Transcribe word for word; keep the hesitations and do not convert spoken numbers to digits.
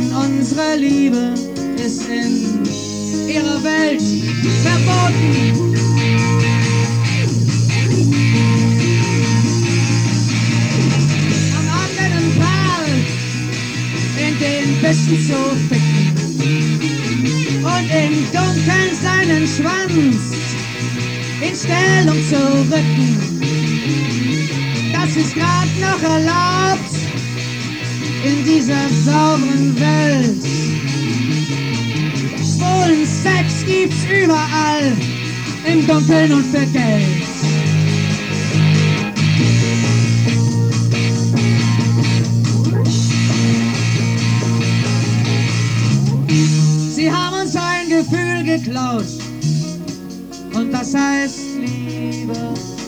denn unsere Liebe ist in ihrer Welt verboten. Am anderen Park, in den Büschen zu ficken und im Dunkeln seinen Schwanz in Stellung zu rücken. Das ist grad noch erlaubt in dieser sauberen Welt. Schwulen Sex gibt's überall, im Dunkeln und für Geld. Sie haben uns ein Gefühl geklaut und das heißt Liebe.